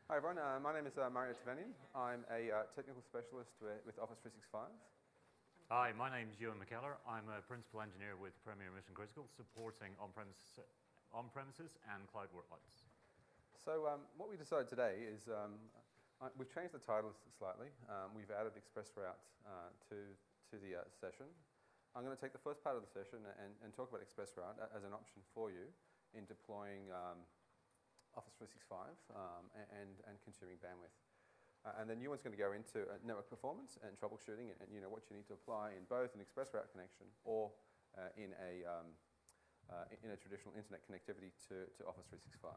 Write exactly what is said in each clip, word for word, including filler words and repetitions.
Hi everyone, uh, my name is uh, Mario Tavanian. I'm a uh, technical specialist with, with Office three sixty-five. Hi, my name is Ewan McKellar. I'm a principal engineer with Premier Mission Critical, supporting on-premises, on-premises and cloud workloads. So um, what we decided today is um, uh, we've changed the titles slightly. Um, we've added ExpressRoute uh, to, to the uh, session. I'm going to take the first part of the session and, and talk about ExpressRoute as an option for you in deploying um, Office three sixty-five um, and, and consuming bandwidth. Uh, and then Ewan's going to go into uh, network performance and troubleshooting and, and you know what you need to apply in both an ExpressRoute connection or uh, in, a, um, uh, in a traditional internet connectivity to, to Office three sixty-five.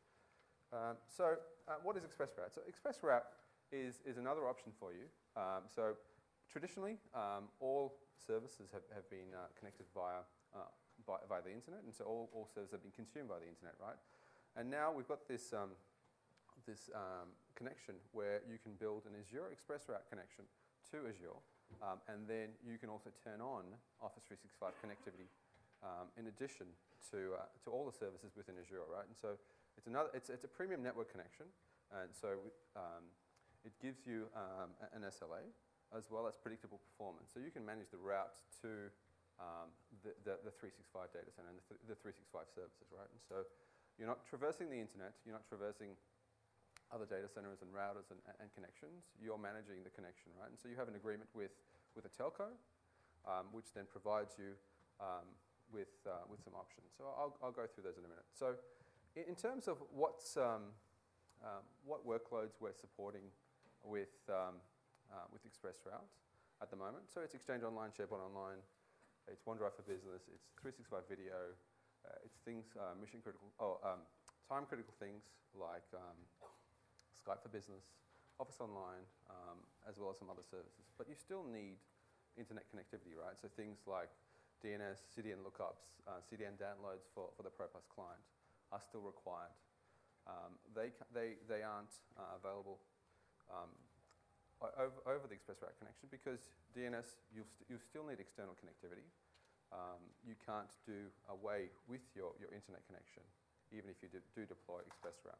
Um, so uh, what is ExpressRoute? So ExpressRoute is, is another option for you. Um, so traditionally, um, all services have, have been uh, connected via, uh, by, via the internet, and so all, all services have been consumed by the internet, right? And now we've got this, um, this um, connection where you can build an Azure ExpressRoute connection to Azure, um, and then you can also turn on Office three sixty-five connectivity um, in addition to, uh, to all the services within Azure, right? And so it's, another, it's, it's a premium network connection, and so um, it gives you um, an S L A as well as predictable performance. So you can manage the route to um, the, the, the three sixty-five data center and the, th the three sixty-five services, right? And so you're not traversing the internet, you're not traversing other data centers and routers and, and connections, you're managing the connection, right? And so you have an agreement with, with a telco, um, which then provides you um, with, uh, with some options. So I'll, I'll go through those in a minute. So in, in terms of what's, um, um, what workloads we're supporting with, um, uh, with ExpressRoute at the moment. So it's Exchange Online, SharePoint Online, it's OneDrive for Business, it's three sixty-five Video, Uh, it's things, uh, mission critical, oh, um, time critical things like um, Skype for Business, Office Online, um, as well as some other services. But you still need internet connectivity, right? So things like D N S, C D N lookups, uh, C D N downloads for, for the ProPlus client are still required. Um, they, they, they aren't uh, available um, over, over the ExpressRoute connection because D N S, you'll, st you'll still need external connectivity. Um, you can't do away with your, your internet connection, even if you do, do deploy ExpressRoute.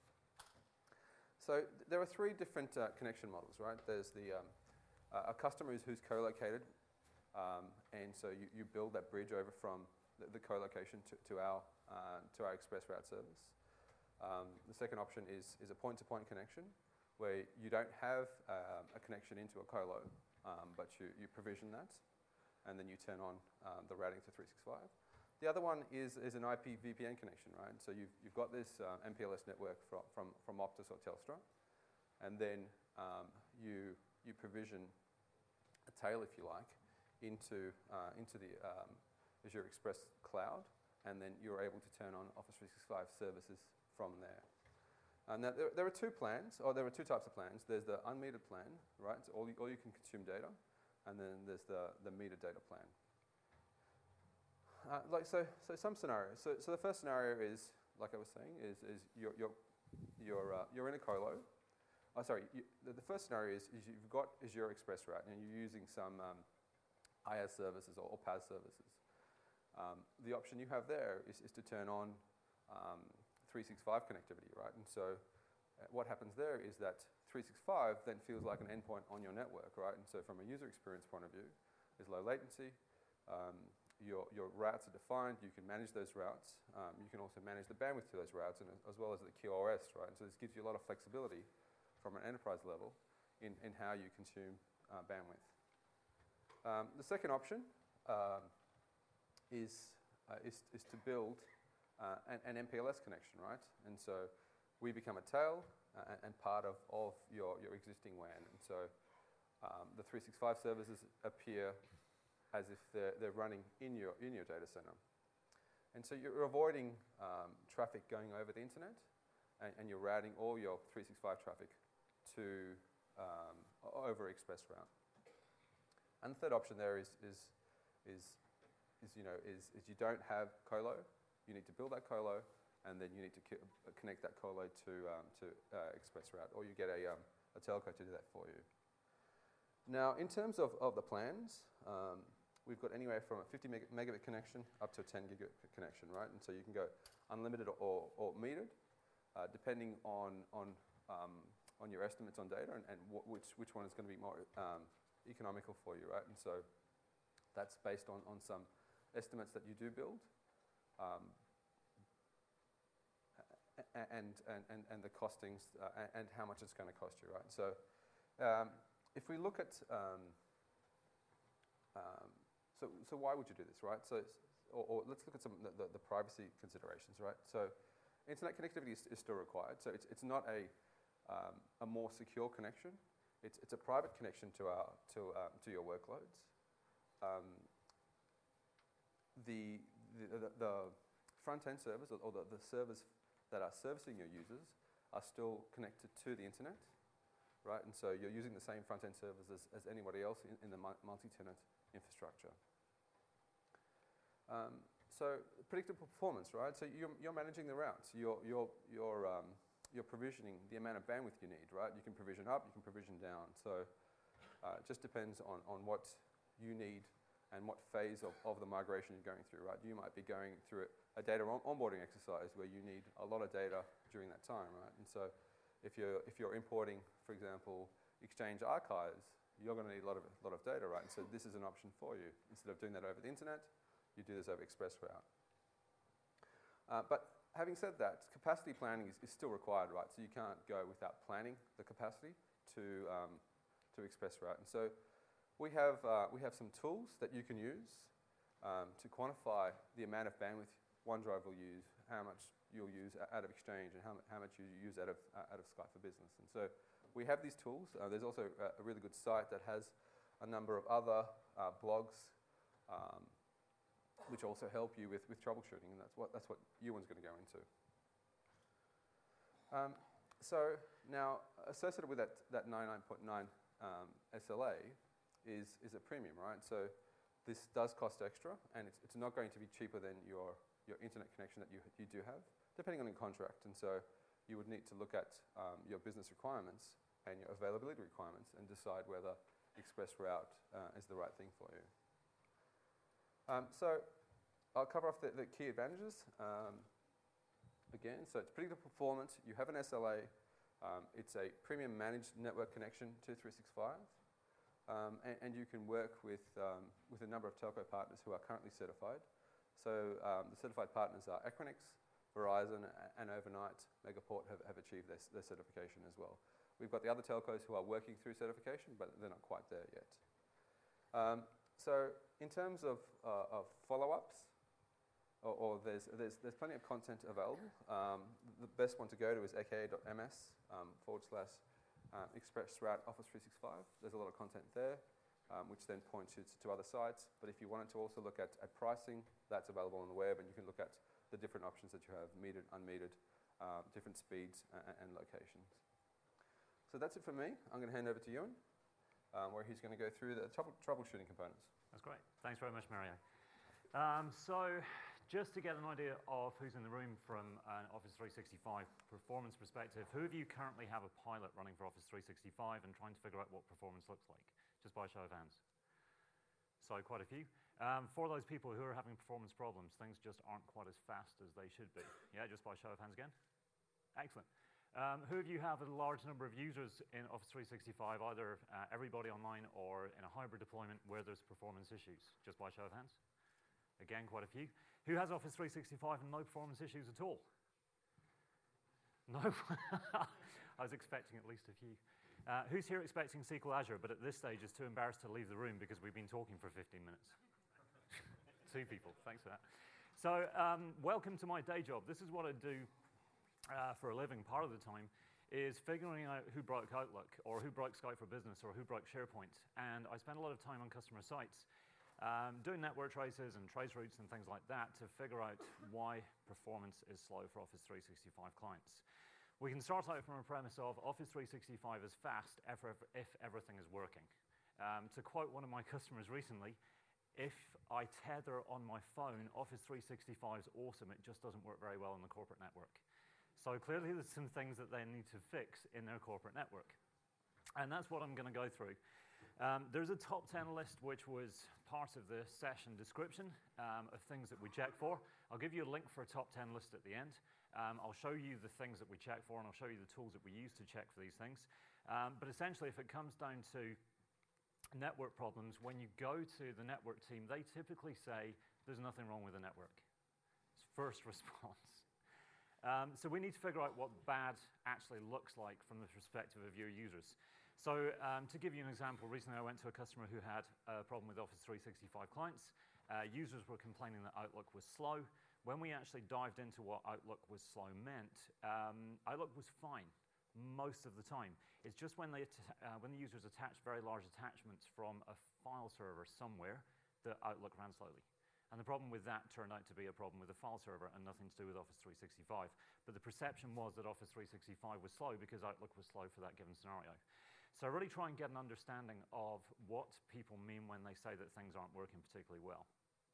So th there are three different uh, connection models, right? There's the, um, uh, a customer who's, who's co-located, um, and so you, you build that bridge over from the, the co-location to, to, our, uh, to our ExpressRoute service. Um, the second option is, is a point-to-point connection, where you don't have um, a connection into a colo, um, but you, you provision that, and then you turn on um, the routing to three sixty-five. The other one is, is an I P V P N connection, right? So you've, you've got this uh, M P L S network from, from, from Optus or Telstra, and then um, you, you provision a tail, if you like, into, uh, into the um, Azure Express Cloud, and then you're able to turn on Office three sixty-five services from there. Uh, now, there, there are two plans, or there are two types of plans. There's the unmetered plan, right? So all you, all you can consume data. And then there's the, the meter data plan. Uh, like so, so some scenarios. So, so the first scenario is, like I was saying, is, is you're, you're, you're, uh, you're in a colo. Oh, sorry, you, the, the first scenario is, is you've got Azure ExpressRoute and you're using some um, IaaS services or, or P A S services. Um, the option you have there is, is to turn on um, three sixty-five connectivity, right? And so uh, what happens there is that three sixty-five then feels like an endpoint on your network, right? And so from a user experience point of view, there's low latency, um, your, your routes are defined, you can manage those routes, um, you can also manage the bandwidth to those routes, and as well as the Q o S, right? And so this gives you a lot of flexibility from an enterprise level in, in how you consume uh, bandwidth. Um, the second option um, is, uh, is, is to build uh, an, an M P L S connection, right? And so we become a tail uh, and part of, of your, your existing W A N. And so um, the three sixty-five services appear as if they're, they're running in your, in your data center. And so you're avoiding um, traffic going over the internet, and, and you're routing all your three sixty-five traffic to um, over ExpressRoute. And the third option there is, is, is, is, you know, is, is you don't have colo, you need to build that colo, and then you need to connect that colo to, um, to uh, ExpressRoute, or you get a, um, a telco to do that for you. Now, in terms of, of the plans, um, we've got anywhere from a fifty megabit connection up to a ten gigabit connection, right? And so you can go unlimited or, or metered, uh, depending on, on um, on your estimates on data and, and wh- which, which one is going to be more um, economical for you, right? And so that's based on, on some estimates that you do build. Um, And, and, and, and the costings uh, and, and how much it's going to cost you, right? So um, if we look at, um, um, so, so why would you do this, right? So, or, or let's look at some of the, the, the privacy considerations, right? So internet connectivity is, is still required. So it's, it's not a, um, a more secure connection. It's, it's a private connection to, our, to, um, to your workloads. Um, the, the, the, the front-end servers or, or the, the servers that are servicing your users are still connected to the internet, right? And so you're using the same front-end servers as, as anybody else in, in the multi-tenant infrastructure. Um, so predictable performance, right? So you're, you're managing the routes. You're, you're, you're, um, you're provisioning the amount of bandwidth you need, right? You can provision up, you can provision down. So uh, it just depends on, on what you need and what phase of, of the migration you're going through, right? You might be going through a data on onboarding exercise where you need a lot of data during that time, right? And so if you're, if you're importing, for example, Exchange archives, you're going to need a lot of, a lot of data, right? And so this is an option for you. Instead of doing that over the internet, you do this over ExpressRoute. Uh, but having said that, capacity planning is, is still required, right? So you can't go without planning the capacity to, um, to ExpressRoute. And so We have, uh, we have some tools that you can use um, to quantify the amount of bandwidth OneDrive will use, how much you'll use out of Exchange, and how, how much you use out of, uh, out of Skype for Business. And so we have these tools. Uh, there's also a, a really good site that has a number of other uh, blogs um, which also help you with, with troubleshooting, and that's what, that's what Ewan's going to go into. Um, so now, associated with that, that ninety-nine point nine um, S L A, Is, is a premium, right? So this does cost extra, and it's, it's not going to be cheaper than your, your internet connection that you, you do have, depending on your contract. And so you would need to look at um, your business requirements and your availability requirements and decide whether ExpressRoute uh, is the right thing for you. Um, so I'll cover off the, the key advantages. Um, again, so it's predictable performance. You have an S L A. Um, it's a premium managed network connection to three sixty-five. Um, and, and you can work with, um, with a number of telco partners who are currently certified. So um, the certified partners are Equinix, Verizon, and Overnight. Megaport have, have achieved their, their certification as well. We've got the other telcos who are working through certification, but they're not quite there yet. Um, so in terms of, uh, of follow-ups, or, or there's, there's, there's plenty of content available. Um, the best one to go to is aka.ms um, forward slash Uh, ExpressRoute Office three sixty-five. There's a lot of content there, um, which then points you to, to other sites. But if you wanted to also look at, at pricing, that's available on the web, and you can look at the different options that you have, metered, unmetered, uh, different speeds and, and locations. So that's it for me. I'm going to hand over to Ewan, um, where he's going to go through the trouble, troubleshooting components. That's great. Thanks very much, Mario. Um, so just to get an idea of who's in the room from an Office three sixty-five performance perspective, who of you currently have a pilot running for Office three sixty-five and trying to figure out what performance looks like? Just by a show of hands. So quite a few. Um, for those people who are having performance problems, things just aren't quite as fast as they should be. Yeah, just by a show of hands again. Excellent. Um, who of you have a large number of users in Office three sixty-five, either uh, everybody online or in a hybrid deployment where there's performance issues? Just by a show of hands. Again, quite a few. Who has Office three sixty-five and no performance issues at all? No? I was expecting at least a few. Uh, who's here expecting S Q L Azure, but at this stage is too embarrassed to leave the room because we've been talking for fifteen minutes? Two people, thanks for that. So um, welcome to my day job. This is what I do uh, for a living part of the time, is figuring out who broke Outlook, or who broke Skype for Business, or who broke SharePoint. And I spend a lot of time on customer sites um, doing network traces and trace routes and things like that to figure out why performance is slow for Office three sixty-five clients. We can start out from a premise of Office three sixty-five is fast if, if everything is working. Um, to quote one of my customers recently, if I tether on my phone, Office three sixty-five is awesome, it just doesn't work very well in the corporate network. So clearly there's some things that they need to fix in their corporate network. And that's what I'm going to go through. Um, there's a top ten list which was part of the session description um, of things that we check for. I'll give you a link for a top ten list at the end. Um, I'll show you the things that we check for, and I'll show you the tools that we use to check for these things. Um, but essentially, if it comes down to network problems, when you go to the network team, they typically say, there's nothing wrong with the network. It's first response. Um, so we need to figure out what bad actually looks like from the perspective of your users. So um, to give you an example, recently I went to a customer who had a problem with Office three sixty-five clients. Uh, users were complaining that Outlook was slow. When we actually dived into what Outlook was slow meant, um, Outlook was fine most of the time. It's just when, they uh, when the users attach very large attachments from a file server somewhere that Outlook ran slowly. And the problem with that turned out to be a problem with the file server and nothing to do with Office three sixty-five. But the perception was that Office three sixty-five was slow because Outlook was slow for that given scenario. So I really try and get an understanding of what people mean when they say that things aren't working particularly well.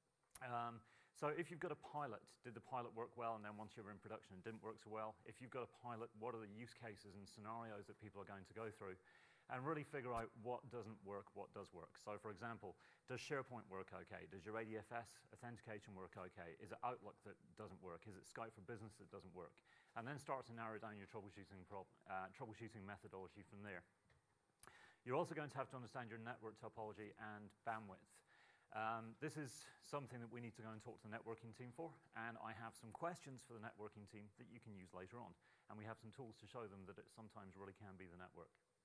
Um, so if you've got a pilot, did the pilot work well, and then once you were in production it didn't work so well? If you've got a pilot, what are the use cases and scenarios that people are going to go through? And really figure out what doesn't work, what does work. So for example, does SharePoint work okay? Does your A D F S authentication work okay? Is it Outlook that doesn't work? Is it Skype for Business that doesn't work? And then start to narrow down your troubleshooting, prob uh, troubleshooting methodology from there. You're also going to have to understand your network topology and bandwidth. Um, this is something that we need to go and talk to the networking team for, and I have some questions for the networking team that you can use later on. And we have some tools to show them that it sometimes really can be the network.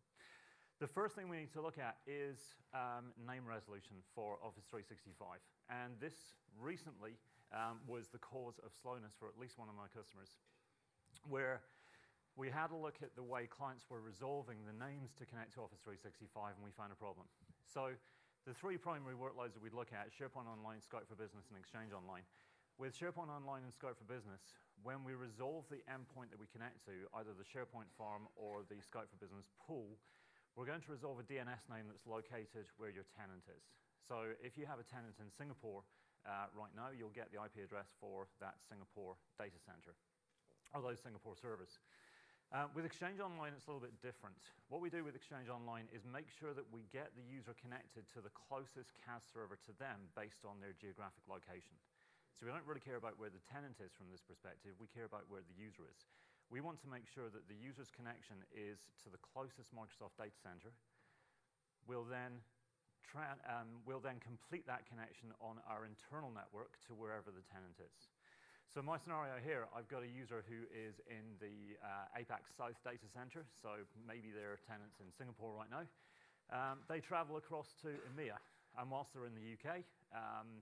The first thing we need to look at is um, name resolution for Office three sixty-five. And this recently um, was the cause of slowness for at least one of my customers, where we had a look at the way clients were resolving the names to connect to Office three sixty-five, and we found a problem. So the three primary workloads that we'd look at, SharePoint Online, Skype for Business, and Exchange Online. With SharePoint Online and Skype for Business, when we resolve the endpoint that we connect to, either the SharePoint farm or the Skype for Business pool, we're going to resolve a D N S name that's located where your tenant is. So if you have a tenant in Singapore uh, right now, you'll get the I P address for that Singapore data center, or those Singapore servers. Uh, with Exchange Online, it's a little bit different. What we do with Exchange Online is make sure that we get the user connected to the closest C A S server to them based on their geographic location. So we don't really care about where the tenant is from this perspective, we care about where the user is. We want to make sure that the user's connection is to the closest Microsoft data center. We'll then, tra um, we'll then complete that connection on our internal network to wherever the tenant is. So my scenario here, I've got a user who is in the uh, APAC South data center, so maybe they're tenants in Singapore right now. Um, they travel across to EMEA, and whilst they're in the U K, um,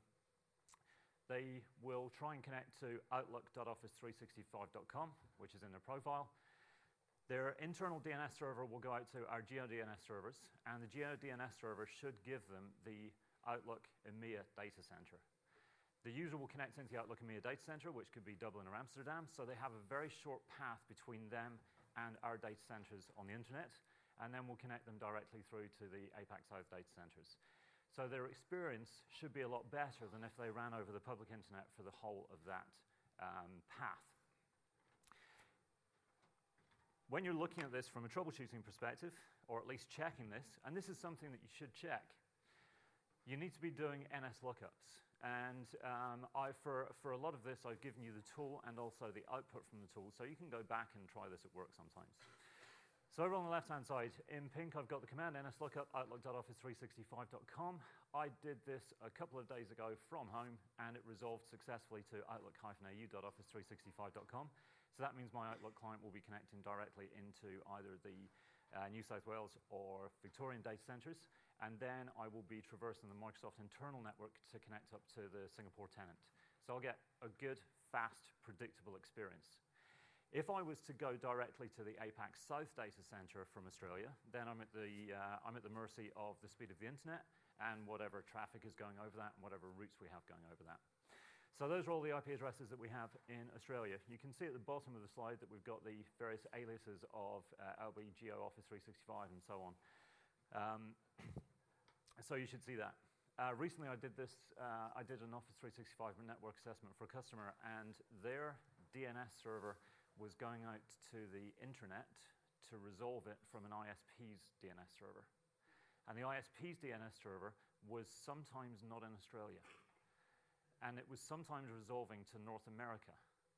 they will try and connect to outlook dot office three sixty-five dot com, which is in their profile. Their internal D N S server will go out to our GeoDNS servers, and the GeoDNS server should give them the Outlook EMEA data center. The user will connect into the Outlook EMEA data center, which could be Dublin or Amsterdam, so they have a very short path between them and our data centers on the internet, and then we'll connect them directly through to the APAC South data centers. So their experience should be a lot better than if they ran over the public internet for the whole of that um, path. When you're looking at this from a troubleshooting perspective, or at least checking this, and this is something that you should check, you need to be doing N S lookups. And um, I, for, for a lot of this, I've given you the tool and also the output from the tool, so you can go back and try this at work sometimes. So over on the left-hand side, in pink, I've got the command N S lookup, outlook dot office three sixty-five dot com. I did this a couple of days ago from home, and it resolved successfully to outlook dash A U dot office three sixty-five dot com. So that means my Outlook client will be connecting directly into either the uh, New South Wales or Victorian data centers, and then I will be traversing the Microsoft internal network to connect up to the Singapore tenant. So I'll get a good, fast, predictable experience. If I was to go directly to the APAC South data center from Australia, then I'm at the, uh, I'm at the mercy of the speed of the internet and whatever traffic is going over that and whatever routes we have going over that. So those are all the I P addresses that we have in Australia. You can see at the bottom of the slide that we've got the various aliases of uh, L B, Geo, Office three sixty-five, and so on. Um, so you should see that. Uh, recently I did this, uh, I did an Office three sixty-five network assessment for a customer, and their D N S server was going out to the intranet to resolve it from an I S P's D N S server. And the I S P's D N S server was sometimes not in Australia. And it was sometimes resolving to North America.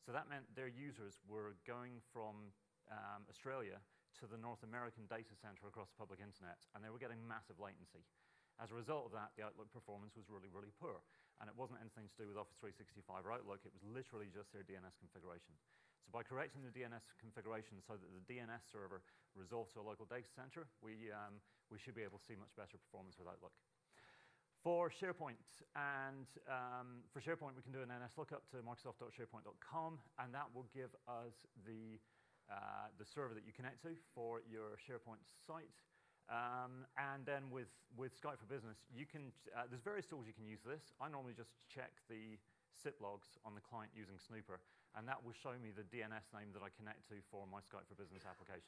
So that meant their users were going from um, Australia to the North American data center across the public internet, and they were getting massive latency. As a result of that, the Outlook performance was really, really poor. And it wasn't anything to do with Office three sixty-five or Outlook, it was literally just their D N S configuration. So by correcting the D N S configuration so that the D N S server resolved to a local data center, we, um, we should be able to see much better performance with Outlook. For SharePoint, and um, for SharePoint, we can do an N S lookup to microsoft dot sharepoint dot com, and that will give us the, uh, the server that you connect to for your SharePoint site. Um, and then with, with Skype for Business, you can, uh, there's various tools you can use this. I normally just check the S I P logs on the client using Snooper, and that will show me the D N S name that I connect to for my Skype for Business application.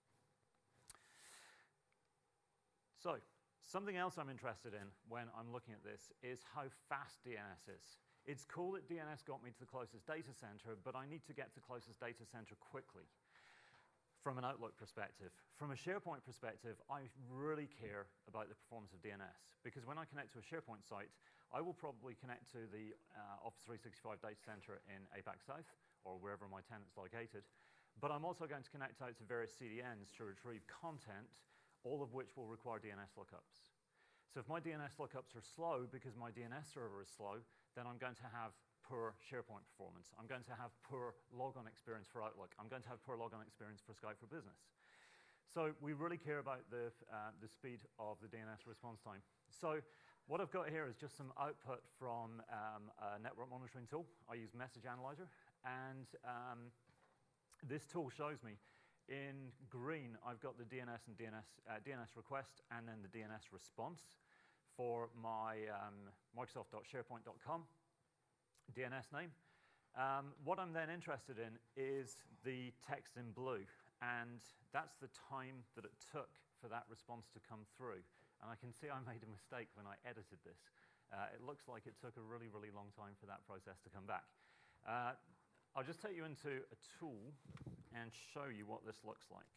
So, something else I'm interested in when I'm looking at this is how fast D N S is. It's cool that D N S got me to the closest data center, but I need to get to the closest data center quickly. From an Outlook perspective. From a SharePoint perspective, I really care about the performance of D N S, because when I connect to a SharePoint site, I will probably connect to the uh, Office three sixty-five data center in APAC South, or wherever my tenant's located, but I'm also going to connect out to various C D Ns to retrieve content, all of which will require D N S lookups. So if my D N S lookups are slow because my D N S server is slow, then I'm going to have poor SharePoint performance. I'm going to have poor logon experience for Outlook. I'm going to have poor logon experience for Skype for Business. So we really care about the, uh, the speed of the D N S response time. So what I've got here is just some output from um, a network monitoring tool. I use Message Analyzer, and um, this tool shows me in green, I've got the D N S and D N S, uh, D N S request, and then the D N S response for my um, microsoft dot sharepoint dot com D N S name. Um, what I'm then interested in is the text in blue, and that's the time that it took for that response to come through. And I can see I made a mistake when I edited this. Uh, it looks like it took a really, really long time for that process to come back. Uh, I'll just take you into a tool and show you what this looks like,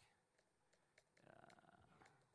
uh,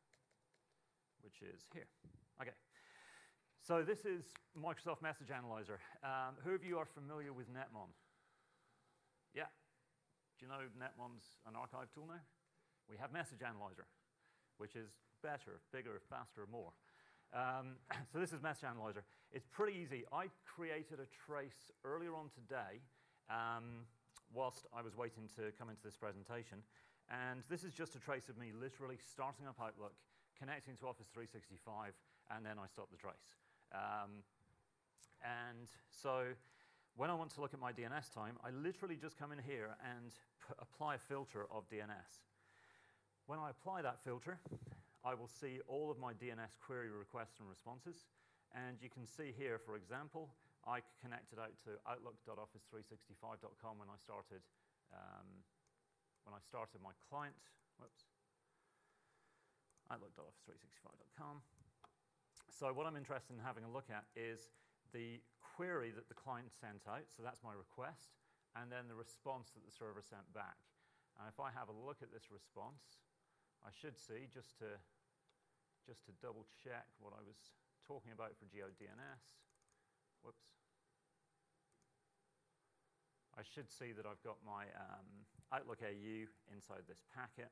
which is here. Okay. So this is Microsoft Message Analyzer. Um, who of you are familiar with Netmon? Yeah. Do you know Netmon's an archive tool now? We have Message Analyzer, which is better, bigger, faster, more. Um, so this is Message Analyzer. It's pretty easy. I created a trace earlier on today um, whilst I was waiting to come into this presentation. And this is just a trace of me literally starting up Outlook, connecting to Office three sixty-five, and then I stop the trace. Um, and so when I want to look at my D N S time, I literally just come in here and p apply a filter of D N S. When I apply that filter, I will see all of my D N S query requests and responses. And you can see here, for example, I connected out to outlook dot office three sixty-five dot com when I started um, when I started my client. Whoops. outlook dot office three sixty-five dot com. So what I'm interested in having a look at is the query that the client sent out, so that's my request, and then the response that the server sent back. And if I have a look at this response, I should see, just to, just to double check what I was talking about for GeoDNS, whoops. I should see that I've got my um, Outlook A U inside this packet.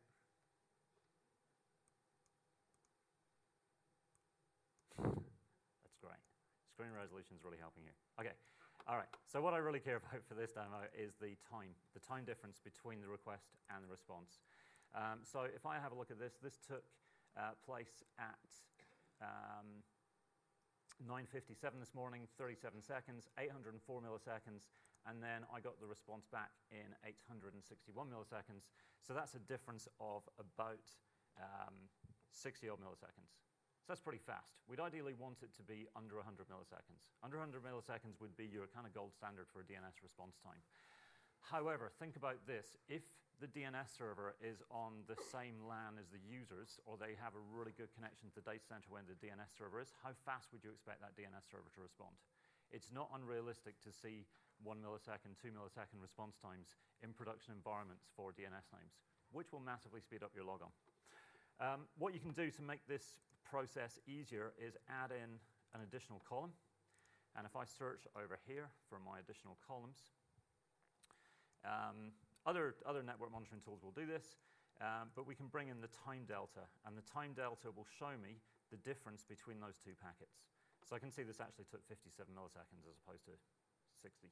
That's great. Screen resolution is really helping here. Okay, all right. So what I really care about for this demo is the time, the time difference between the request and the response. Um, so if I have a look at this, this took uh, place at um, nine fifty-seven this morning, thirty-seven seconds, eight hundred four milliseconds, and then I got the response back in eight hundred sixty-one milliseconds. So that's a difference of about um, sixty odd milliseconds. So that's pretty fast. We'd ideally want it to be under one hundred milliseconds. Under one hundred milliseconds would be your kind of gold standard for a D N S response time. However, think about this. If the D N S server is on the same LAN as the users, or they have a really good connection to the data center when the D N S server is, how fast would you expect that D N S server to respond? It's not unrealistic to see one millisecond, two millisecond response times in production environments for D N S names, which will massively speed up your logon. Um, what you can do to make this process easier is add in an additional column. And if I search over here for my additional columns, Um, other, other network monitoring tools will do this, um, but we can bring in the time delta, and the time delta will show me the difference between those two packets. So I can see this actually took fifty-seven milliseconds as opposed to sixty.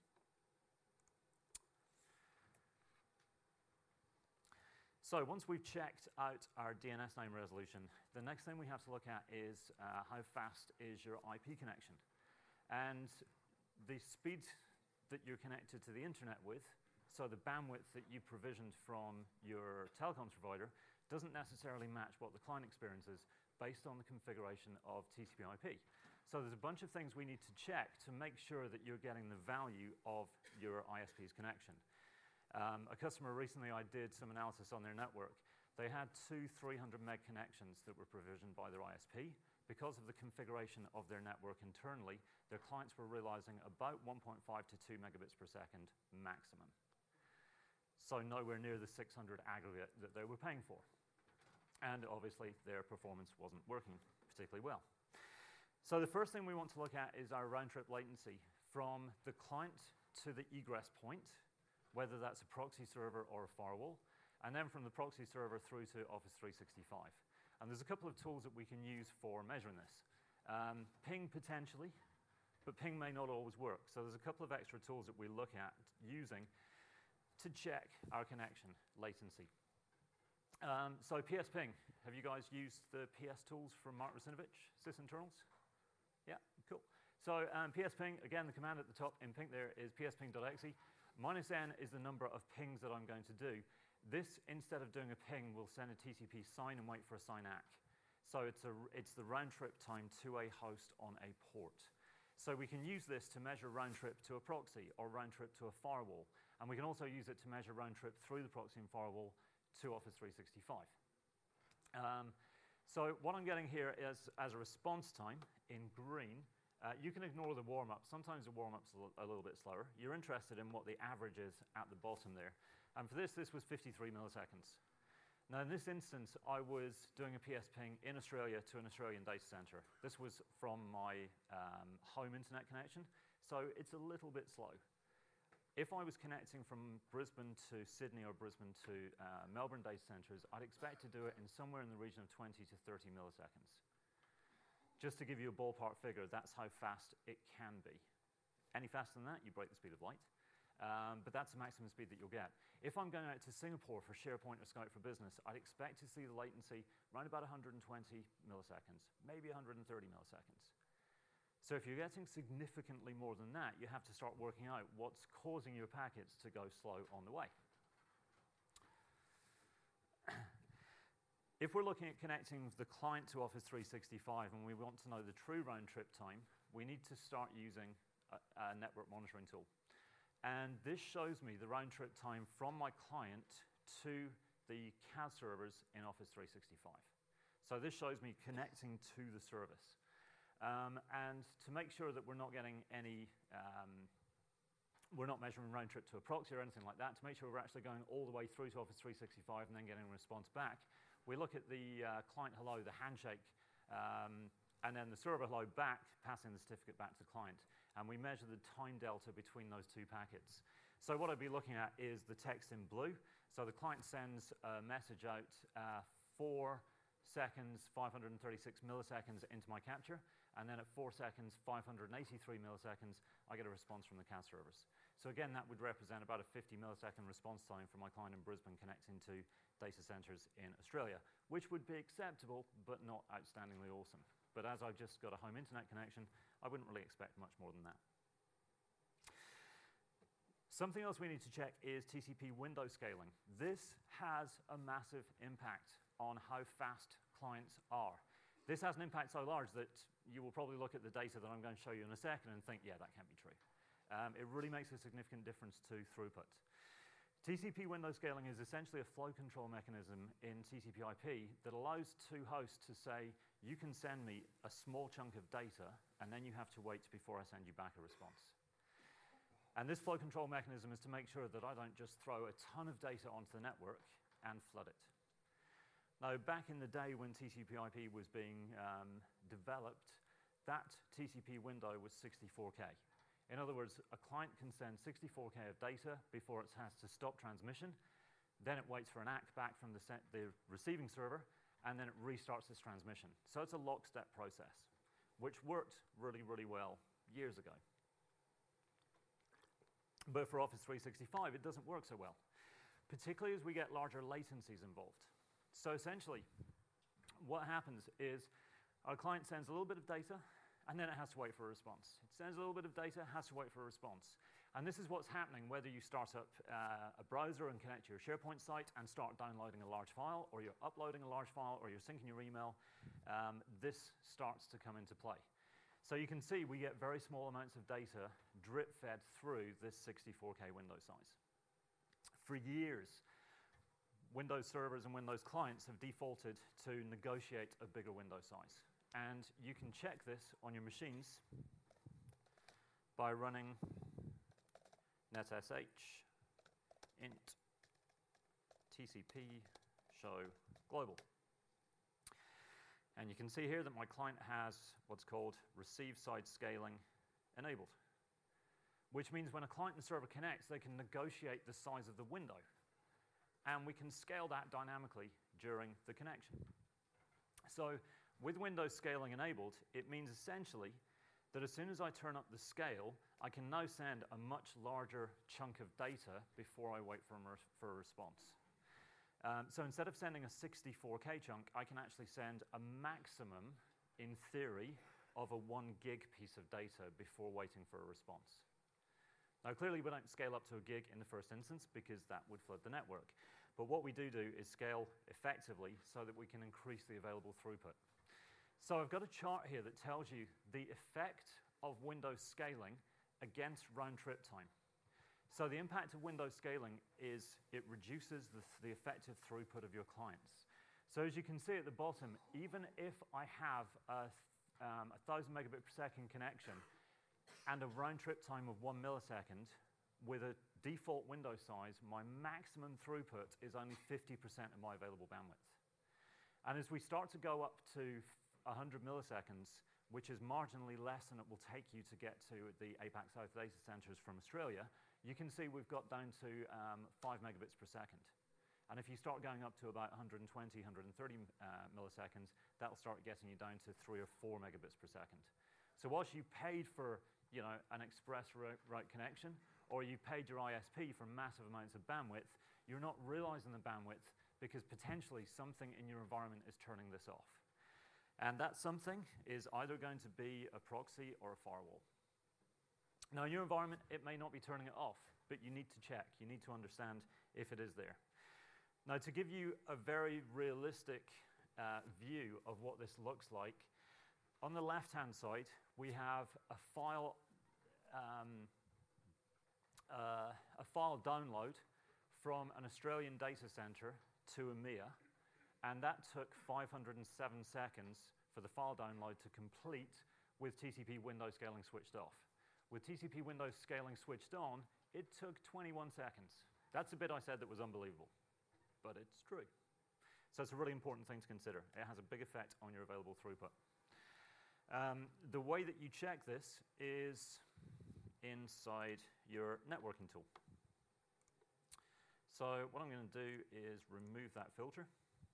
So once we've checked out our D N S name resolution, the next thing we have to look at is uh, how fast is your I P connection. And the speed that you're connected to the internet with, so the bandwidth that you provisioned from your telecoms provider, doesn't necessarily match what the client experience is based on the configuration of T C P I P. So there's a bunch of things we need to check to make sure that you're getting the value of your I S P's connection. Um, a customer recently, I did some analysis on their network. They had two three hundred meg connections that were provisioned by their I S P. Because of the configuration of their network internally, their clients were realizing about one point five to two megabits per second maximum. So nowhere near the six hundred aggregate that they were paying for. And obviously, their performance wasn't working particularly well. So the first thing we want to look at is our round-trip latency from the client to the egress point, whether that's a proxy server or a firewall, and then from the proxy server through to Office three sixty-five. And there's a couple of tools that we can use for measuring this. Um, ping potentially, but ping may not always work. So there's a couple of extra tools that we look at using to check our connection latency. Um, so P S ping, have you guys used the P S tools from Mark Russinovich, sysinternals? Yeah, cool. So um, P S ping, again, the command at the top in pink there is psping.exe. Minus n is the number of pings that I'm going to do. This, instead of doing a ping, will send a T C P sign and wait for a sign A C. So it's, a, it's the round trip time to a host on a port. So we can use this to measure round trip to a proxy or round trip to a firewall. And we can also use it to measure round trip through the proxy and firewall to Office three sixty-five. Um, so what I'm getting here is, as a response time in green, uh, you can ignore the warm-up. Sometimes the warm-up's a, a little bit slower. You're interested in what the average is at the bottom there. And for this, this was fifty-three milliseconds. Now, in this instance, I was doing a P S ping in Australia to an Australian data center. This was from my um, home internet connection, so it's a little bit slow. If I was connecting from Brisbane to Sydney or Brisbane to uh, Melbourne data centers, I'd expect to do it in somewhere in the region of twenty to thirty milliseconds. Just to give you a ballpark figure, that's how fast it can be. Any faster than that, you break the speed of light. Um, but that's the maximum speed that you'll get. If I'm going out to Singapore for SharePoint or Skype for Business, I'd expect to see the latency around about one hundred twenty milliseconds, maybe one hundred thirty milliseconds. So if you're getting significantly more than that, you have to start working out what's causing your packets to go slow on the way. If we're looking at connecting the client to Office three sixty-five and we want to know the true round trip time, we need to start using a, a network monitoring tool. And this shows me the round trip time from my client to the C A S servers in Office three sixty-five. So this shows me connecting to the service. Um, and to make sure that we're not getting any, um, we're not measuring round trip to a proxy or anything like that, to make sure we're actually going all the way through to Office three sixty-five and then getting a response back, we look at the uh, client hello, the handshake, um, and then the server hello back, passing the certificate back to the client. And we measure the time delta between those two packets. So what I'd be looking at is the text in blue. So the client sends a message out uh, four seconds, five hundred thirty-six milliseconds into my capture. And then at four seconds, five hundred eighty-three milliseconds, I get a response from the C A S servers. So again, that would represent about a fifty millisecond response time for my client in Brisbane connecting to data centers in Australia, which would be acceptable, but not outstandingly awesome. But as I've just got a home internet connection, I wouldn't really expect much more than that. Something else we need to check is T C P window scaling. This has a massive impact on how fast clients are. This has an impact so large that you will probably look at the data that I'm going to show you in a second and think, yeah, that can't be true. Um, it really makes a significant difference to throughput. T C P window scaling is essentially a flow control mechanism in T C P I P that allows two hosts to say, you can send me a small chunk of data, and then you have to wait before I send you back a response. And this flow control mechanism is to make sure that I don't just throw a ton of data onto the network and flood it. Now, back in the day when T C P I P was being um, developed, that T C P window was sixty-four K. In other words, a client can send sixty-four K of data before it has to stop transmission. Then it waits for an A C K back from the, the receiving server, and then it restarts its transmission. So it's a lockstep process, which worked really, really well years ago. But for Office three sixty-five, it doesn't work so well, particularly as we get larger latencies involved. So essentially, what happens is our client sends a little bit of data, and then it has to wait for a response. It sends a little bit of data, has to wait for a response. And this is what's happening whether you start up uh, a browser and connect to your SharePoint site and start downloading a large file, or you're uploading a large file, or you're syncing your email. Um, this starts to come into play. So you can see we get very small amounts of data drip-fed through this sixty-four K window size. For years, Windows servers and Windows clients have defaulted to negotiate a bigger window size. And you can check this on your machines by running netsh int tcp show global. And you can see here that my client has what's called receive side scaling enabled, which means when a client and server connects, they can negotiate the size of the window. And we can scale that dynamically during the connection. So with Windows scaling enabled, it means essentially that as soon as I turn up the scale, I can now send a much larger chunk of data before I wait for a, for a response. Um, so instead of sending a sixty-four K chunk, I can actually send a maximum, in theory, of a one gig piece of data before waiting for a response. Now clearly we don't scale up to a gig in the first instance because that would flood the network. But what we do do is scale effectively so that we can increase the available throughput. So I've got a chart here that tells you the effect of Windows scaling against round-trip time. So the impact of Windows scaling is it reduces the, the effective throughput of your clients. So as you can see at the bottom, even if I have a um, one thousand megabit per second connection and a round-trip time of one millisecond, with a default window size, my maximum throughput is only fifty percent of my available bandwidth. And as we start to go up to one hundred milliseconds, which is marginally less than it will take you to get to the APAC South data centers from Australia, you can see we've got down to um, five megabits per second. And if you start going up to about one hundred twenty, one hundred thirty uh, milliseconds, that'll start getting you down to three or four megabits per second. So whilst you paid for you know, an express route connection, or you paid your I S P for massive amounts of bandwidth, you're not realizing the bandwidth because potentially something in your environment is turning this off. And that something is either going to be a proxy or a firewall. Now, in your environment, it may not be turning it off, but you need to check. You need to understand if it is there. Now, to give you a very realistic uh, view of what this looks like, on the left-hand side, we have a file, um, uh, a file download from an Australian data center to EMEA. And that took five hundred seven seconds for the file download to complete with T C P window scaling switched off. With T C P window scaling switched on, it took twenty-one seconds. That's a bit I said that was unbelievable, but it's true. So it's a really important thing to consider. It has a big effect on your available throughput. Um, the way that you check this is inside your networking tool. So what I'm going to do is remove that filter.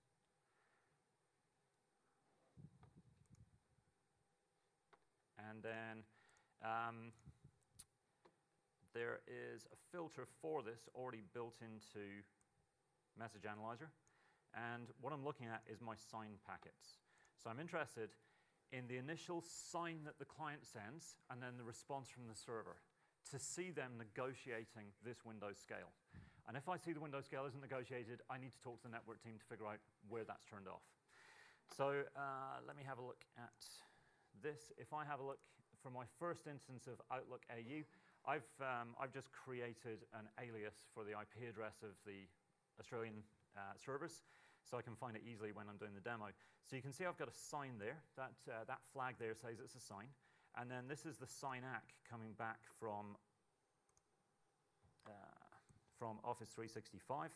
And then um, there is a filter for this already built into Message Analyzer. And what I'm looking at is my sign packets. So I'm interested in the initial sign that the client sends and then the response from the server to see them negotiating this Windows scale. And if I see the Windows scale isn't negotiated, I need to talk to the network team to figure out where that's turned off. So uh, let me have a look at this. If I have a look from my first instance of Outlook A U, I've, um, I've just created an alias for the I P address of the Australian uh, servers, so I can find it easily when I'm doing the demo. So you can see I've got a sign there. That, uh, that flag there says it's a sign. And then this is the sign A C K coming back from, uh, from Office three sixty-five.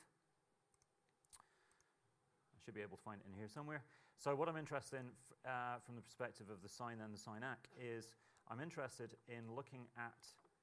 I should be able to find it in here somewhere. So what I'm interested in uh, from the perspective of the sign and the sign A C K is I'm interested in looking at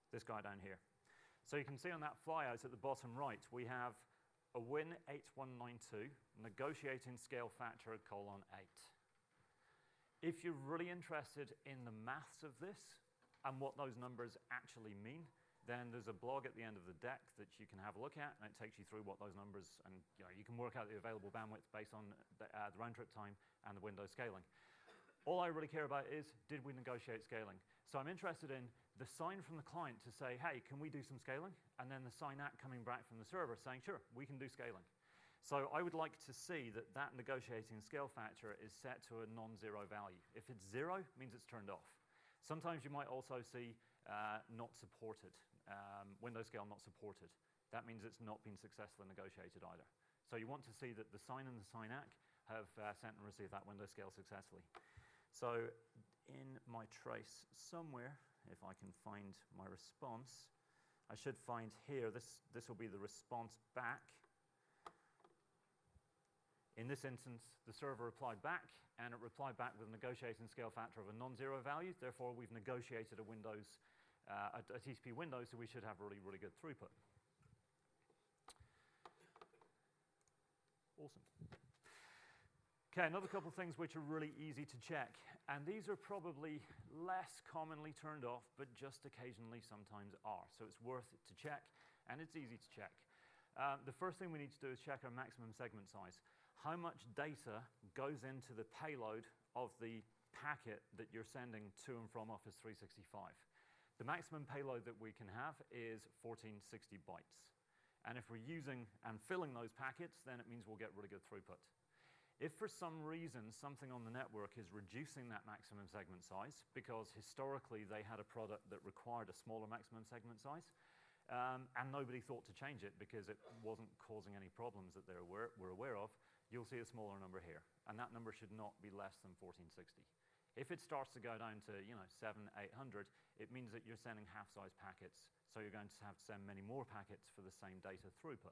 this guy down here. So you can see on that flyout at the bottom right, we have a Win eight one nine two, negotiating scale factor colon eight. If you're really interested in the maths of this and what those numbers actually mean, then there's a blog at the end of the deck that you can have a look at, and it takes you through what those numbers, and you know, you can work out the available bandwidth based on the, uh, the round trip time and the window scaling. All I really care about is, did we negotiate scaling? So I'm interested in the sign from the client to say, hey, can we do some scaling? And then the sign out coming back from the server saying, sure, we can do scaling. So I would like to see that that negotiating scale factor is set to a non-zero value. If it's zero, it means it's turned off. Sometimes you might also see uh, not supported, um, window scale not supported. That means it's not been successfully negotiated either. So you want to see that the sign and the sign A C have uh, sent and received that window scale successfully. So in my trace somewhere, if I can find my response, I should find here, this, this will be the response back. In this instance, the server replied back, and it replied back with a negotiating scale factor of a non-zero value. Therefore, we've negotiated a Windows, uh, a, a T C P window, so we should have really, really good throughput. Awesome. Okay, another couple of things which are really easy to check, and these are probably less commonly turned off, but just occasionally sometimes are. So it's worth it to check, and it's easy to check. Um, the first thing we need to do is check our maximum segment size. How much data goes into the payload of the packet that you're sending to and from Office three sixty-five. The maximum payload that we can have is fourteen sixty bytes. And if we're using and filling those packets, then it means we'll get really good throughput. If for some reason something on the network is reducing that maximum segment size, because historically they had a product that required a smaller maximum segment size, um, and nobody thought to change it because it wasn't causing any problems that they were aware of, you'll see a smaller number here, and that number should not be less than fourteen sixty. If it starts to go down to, you know, seven, eight hundred, it means that you're sending half-size packets, so you're going to have to send many more packets for the same data throughput.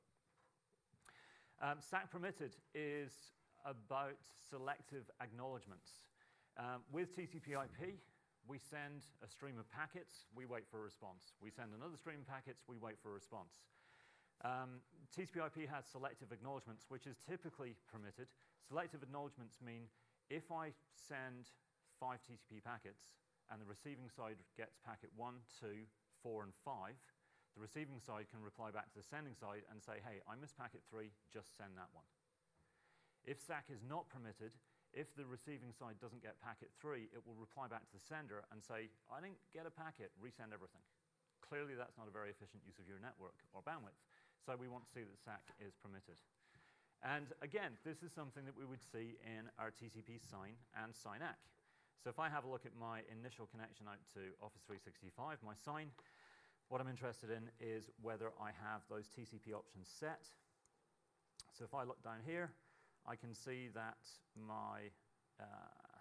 Um, S A C permitted is about selective acknowledgements. Um, with T C P I P, we send a stream of packets, we wait for a response. We send another stream of packets, we wait for a response. Um, T C P I P has selective acknowledgements, which is typically permitted. Selective acknowledgements mean if I send five T C P packets and the receiving side gets packet one, two, four, and five, the receiving side can reply back to the sending side and say, hey, I missed packet three, just send that one. If S A C is not permitted, if the receiving side doesn't get packet three, it will reply back to the sender and say, I didn't get a packet, resend everything. Clearly, that's not a very efficient use of your network or bandwidth. So we want to see that S A C is permitted. And again, this is something that we would see in our T C P sign and sign A C. So if I have a look at my initial connection out to Office three sixty-five, my sign, what I'm interested in is whether I have those T C P options set. So if I look down here, I can see that my, uh,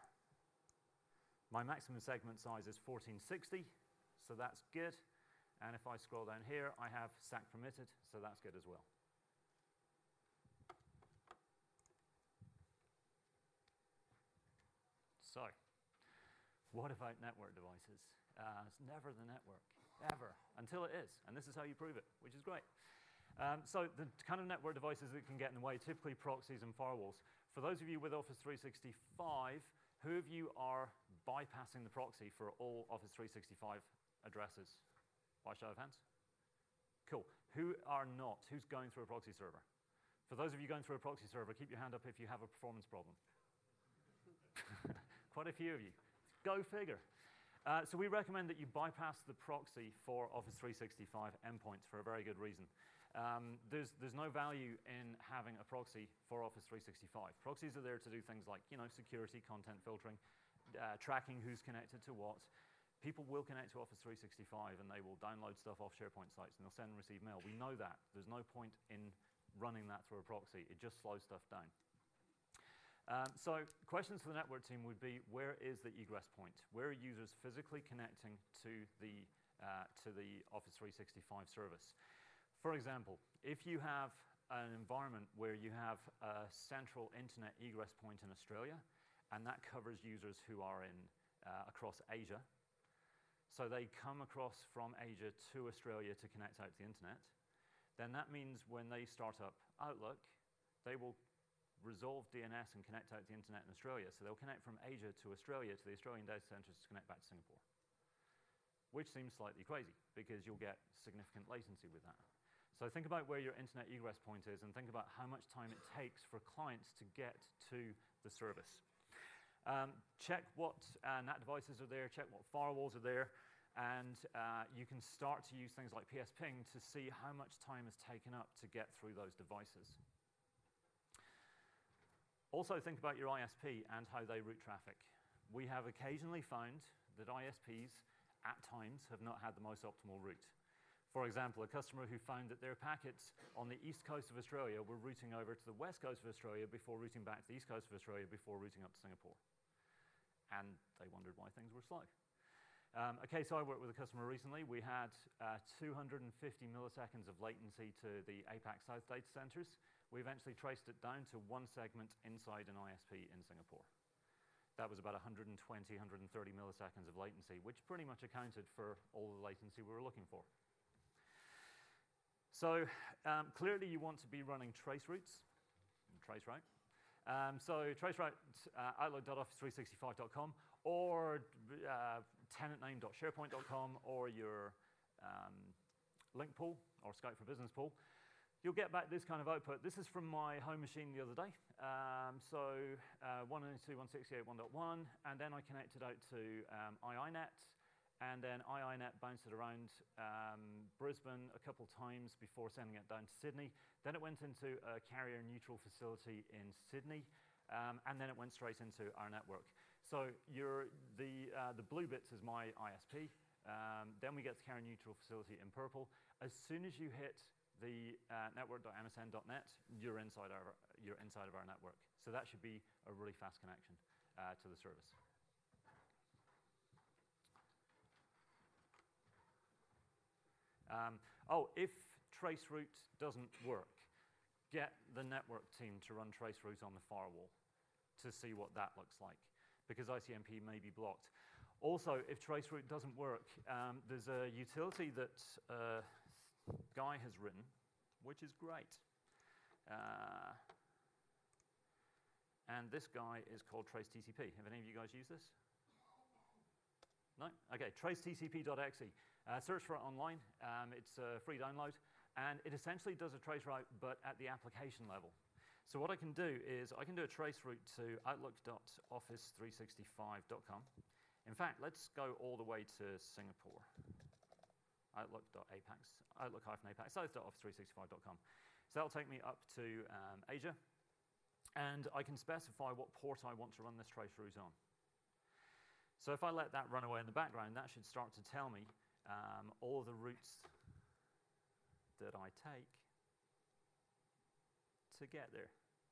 my maximum segment size is fourteen sixty, so that's good. And if I scroll down here, I have S A C permitted, so that's good as well. So, what about network devices? Uh, it's never the network, ever, until it is. And this is how you prove it, which is great. Um, so the kind of network devices that can get in the way, typically proxies and firewalls. For those of you with Office three sixty-five, who of you are bypassing the proxy for all Office three sixty-five addresses? By show of hands? Cool. Who are not? Who's going through a proxy server? For those of you going through a proxy server, keep your hand up if you have a performance problem. Quite a few of you. Go figure. Uh, so we recommend that you bypass the proxy for Office three sixty-five endpoints for a very good reason. Um, there's, there's no value in having a proxy for Office three sixty-five. Proxies are there to do things like, you know, security, content filtering, uh, tracking who's connected to what. People will connect to Office three sixty-five and they will download stuff off SharePoint sites and they'll send and receive mail. We know that. There's no point in running that through a proxy. It just slows stuff down. Um, so questions for the network team would be, where is the egress point? Where are users physically connecting to the, uh, to the Office three sixty-five service? For example, if you have an environment where you have a central internet egress point in Australia, and that covers users who are in, uh, across Asia, so they come across from Asia to Australia to connect out to the internet, then that means when they start up Outlook, they will resolve D N S and connect out to the internet in Australia. So they'll connect from Asia to Australia to the Australian data centers to connect back to Singapore, which seems slightly crazy because you'll get significant latency with that. So think about where your internet egress point is and think about how much time it takes for clients to get to the service. Um, check what uh, N A T devices are there, check what firewalls are there, and uh, you can start to use things like P S ping to see how much time is taken up to get through those devices. Also think about your I S P and how they route traffic. We have occasionally found that I S Ps at times have not had the most optimal route. For example, a customer who found that their packets on the east coast of Australia were routing over to the west coast of Australia before routing back to the east coast of Australia before routing up to Singapore. And they wondered why things were slow. Um, a case I worked with a customer recently, we had uh, two hundred fifty milliseconds of latency to the APAC South data centers. We eventually traced it down to one segment inside an I S P in Singapore. That was about one hundred twenty, one hundred thirty milliseconds of latency, which pretty much accounted for all the latency we were looking for. So um, clearly you want to be running trace routes, traceroute. Um, so traceroute, uh, outlook dot office three sixty-five dot com or uh, tenant name dot sharepoint dot com or your um, link pool or Skype for Business pool. You'll get back this kind of output. This is from my home machine the other day. Um, so uh, one ninety-two dot one sixty-eight dot one dot one, and then I connected out to um, I I net, and then I I net bounced it around um, Brisbane a couple times before sending it down to Sydney. Then it went into a carrier neutral facility in Sydney, um, and then it went straight into our network. So your, the, uh, the blue bits is my I S P. Um, then we get the carrier neutral facility in purple. As soon as you hit the uh, network dot M S N dot net, you're inside, our, you're inside of our network. So that should be a really fast connection uh, to the service. Um, oh, if traceroute doesn't work, get the network team to run traceroute on the firewall to see what that looks like, because I C M P may be blocked. Also, if traceroute doesn't work, um, there's a utility that uh, Guy has written, which is great. Uh, and this guy is called trace T C P. Have any of you guys used this? No? Okay, trace T C P dot E X E. Uh, search for it online. Um, it's a free download. And it essentially does a trace route, but at the application level. So what I can do is I can do a trace route to outlook dot office three sixty-five dot com. In fact, let's go all the way to Singapore. outlook dot apax, outlook dash apax south dot office three sixty-five dot com. So that'll take me up to um, Asia. And I can specify what port I want to run this trace route on. So if I let that run away in the background, that should start to tell me um, all of the routes that I take to get there.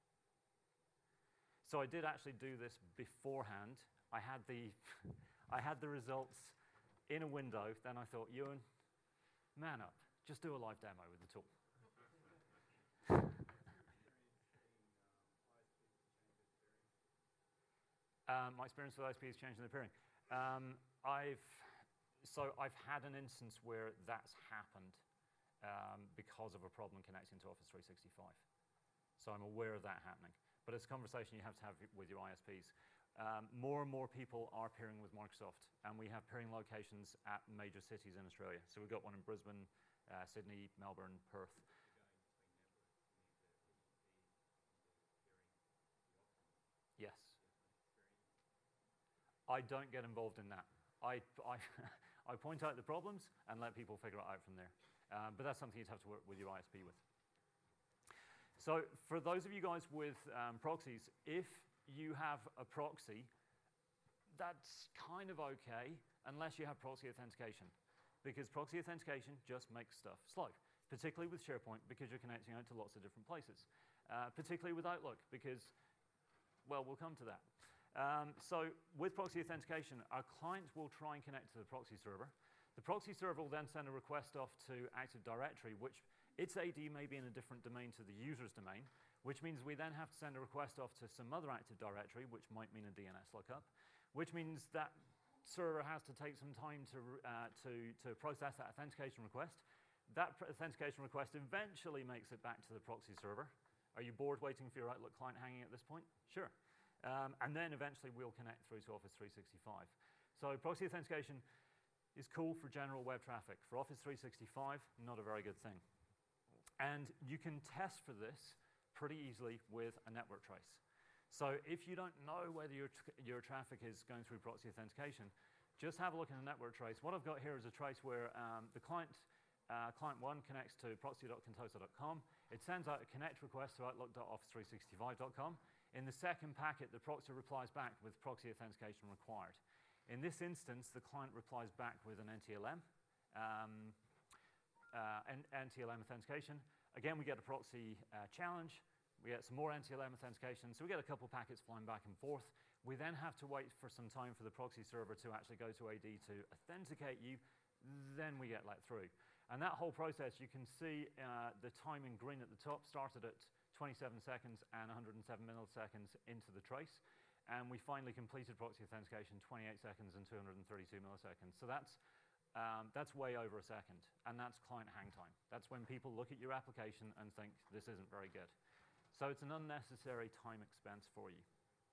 So I did actually do this beforehand. I had the, I had the results in a window. Then I thought, Ewan, man up. Just do a live demo with the tool. um, my experience with I S P is changing the peering. Um, I've, so I've had an instance where that's happened um, because of a problem connecting to Office three sixty-five. So I'm aware of that happening. But it's a conversation you have to have with your I S Ps. Um, more and more people are peering with Microsoft, and we have peering locations at major cities in Australia. So we've got one in Brisbane, uh, Sydney, Melbourne, Perth. Yes. I don't get involved in that. I, I, I point out the problems and let people figure it out from there. Uh, but that's something you'd have to work with your I S P with. So for those of you guys with um, proxies, if you have a proxy, that's kind of okay unless you have proxy authentication, because proxy authentication just makes stuff slow, particularly with SharePoint because you're connecting out to lots of different places, uh, particularly with Outlook because, well, we'll come to that. Um, so with proxy authentication, our client will try and connect to the proxy server. The proxy server will then send a request off to Active Directory, which its A D may be in a different domain to the user's domain, which means we then have to send a request off to some other Active Directory, which might mean a D N S lookup, which means that server has to take some time to, uh, to, to process that authentication request. That authentication request eventually makes it back to the proxy server. Are you bored waiting for your Outlook client hanging at this point? Sure. Um, and then eventually we'll connect through to Office three sixty-five. So proxy authentication is cool for general web traffic. For Office three sixty-five, not a very good thing. And you can test for this pretty easily with a network trace. So if you don't know whether your, tr your traffic is going through proxy authentication, just have a look at the network trace. What I've got here is a trace where um, the client, uh, client one connects to proxy dot contoso dot com. It sends out a connect request to outlook dot office three sixty-five dot com. In the second packet, the proxy replies back with proxy authentication required. In this instance, the client replies back with an N T L M, um, uh, and N T L M authentication. Again, we get a proxy uh, challenge. We get some more N T L M authentication, so we get a couple packets flying back and forth. We then have to wait for some time for the proxy server to actually go to A D to authenticate you. Then we get let through. And that whole process, you can see uh, the time in green at the top started at twenty-seven seconds and one hundred seven milliseconds into the trace. And we finally completed proxy authentication twenty-eight seconds and two hundred thirty-two milliseconds. So that's, um, that's way over a second. And that's client hang time. That's when people look at your application and think, this isn't very good. So it's an unnecessary time expense for you.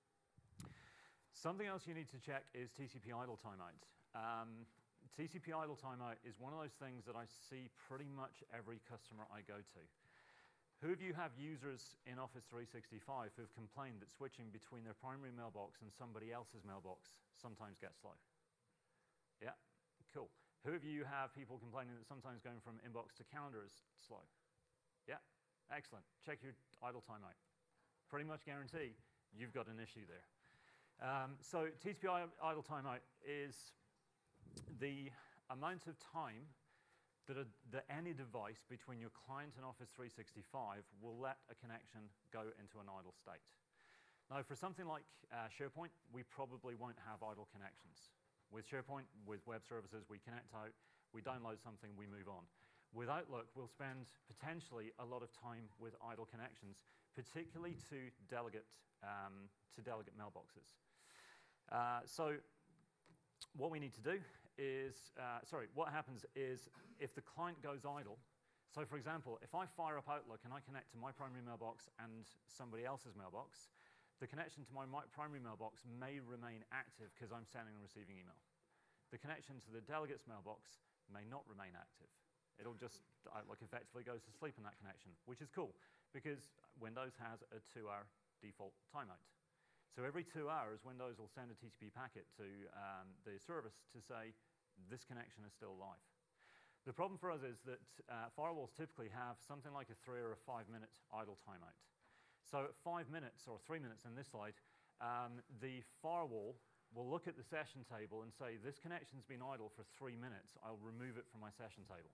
Something else you need to check is T C P idle timeout. Um, T C P idle timeout is one of those things that I see pretty much every customer I go to. Who of you have users in Office three sixty-five who've complained that switching between their primary mailbox and somebody else's mailbox sometimes gets slow? Yeah, cool. Who of you have people complaining that sometimes going from inbox to calendar is slow? Yeah, excellent. Check your idle timeout. Pretty much guarantee you've got an issue there. Um, so T C P idle timeout is the amount of time that, a, that any device between your client and Office three sixty-five will let a connection go into an idle state. Now, for something like uh, SharePoint, we probably won't have idle connections. With SharePoint, with web services, we connect out, we download something, we move on. With Outlook, we'll spend potentially a lot of time with idle connections, particularly to delegate, um, to delegate mailboxes. Uh, so what we need to do is, uh, sorry, what happens is if the client goes idle, so for example, if I fire up Outlook and I connect to my primary mailbox and somebody else's mailbox, the connection to my, my primary mailbox may remain active because I'm sending and receiving email. The connection to the delegate's mailbox may not remain active. It'll just, Outlook effectively goes to sleep in that connection, which is cool because Windows has a two-hour default timeout. So every two hours, Windows will send a T C P packet to um, the service to say, this connection is still alive. The problem for us is that uh, firewalls typically have something like a three or a five minute idle timeout. So at five minutes, or three minutes in this slide, um, the firewall will look at the session table and say, this connection's been idle for three minutes, I'll remove it from my session table.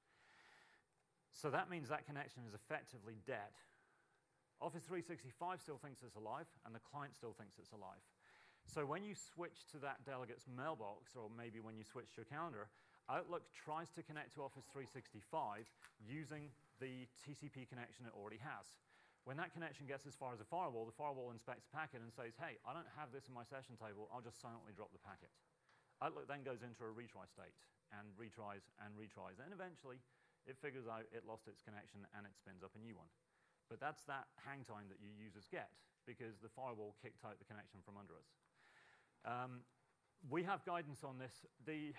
So that means that connection is effectively dead. Office three sixty-five still thinks it's alive, and the client still thinks it's alive. So when you switch to that delegate's mailbox, or maybe when you switch to your calendar, Outlook tries to connect to Office three sixty-five using the T C P connection it already has. When that connection gets as far as the firewall, the firewall inspects the packet and says, hey, I don't have this in my session table, I'll just silently drop the packet. Outlook then goes into a retry state, and retries and retries, and eventually it figures out it lost its connection and it spins up a new one. But that's that hang time that you users get because the firewall kicked out the connection from under us. Um, we have guidance on this. The,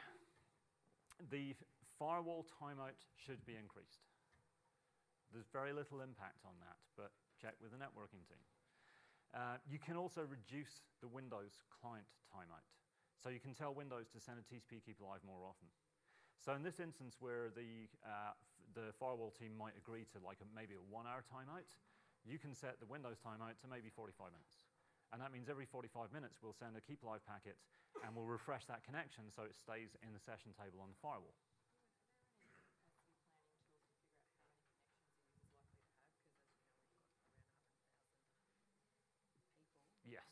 the firewall timeout should be increased. There's very little impact on that, but check with the networking team. Uh, you can also reduce the Windows client timeout. So you can tell Windows to send a T C P keep alive more often. So in this instance where the, uh, the firewall team might agree to like a, maybe a one hour timeout, you can set the Windows timeout to maybe forty-five minutes. And that means every forty-five minutes we'll send a keep alive packet and we'll refresh that connection so it stays in the session table on the firewall. Yes.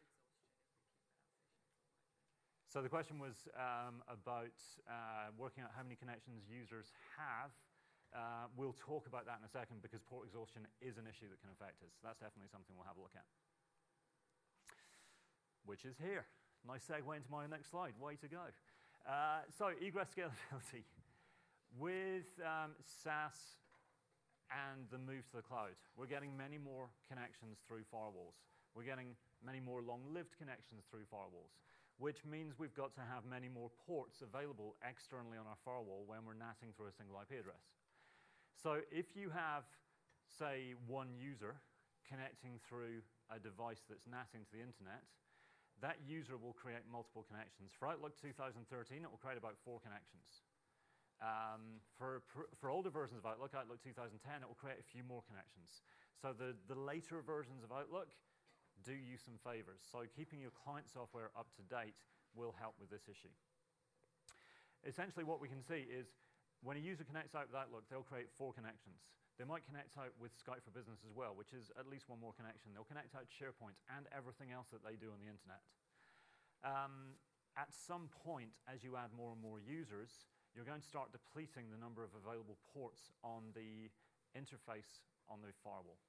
So the question was um, about uh, working out how many connections users have. Uh, we'll talk about that in a second because port exhaustion is an issue that can affect us. That's definitely something we'll have a look at. Which is here. Nice segue into my next slide. Way to go. Uh, so egress scalability. With um, SaaS and the move to the cloud, we're getting many more connections through firewalls. We're getting many more long-lived connections through firewalls, which means we've got to have many more ports available externally on our firewall when we're NATing through a single I P address. So if you have, say, one user connecting through a device that's NATing to the internet, that user will create multiple connections. For Outlook two thousand thirteen, it will create about four connections. Um, for, for older versions of Outlook, Outlook two thousand ten, it will create a few more connections. So the, the later versions of Outlook do you some favors. So keeping your client software up to date will help with this issue. Essentially what we can see is when a user connects out with Outlook, they'll create four connections. They might connect out with Skype for Business as well, which is at least one more connection. They'll connect out to SharePoint and everything else that they do on the internet. Um, at some point, as you add more and more users, you're going to start depleting the number of available ports on the interface on the firewall.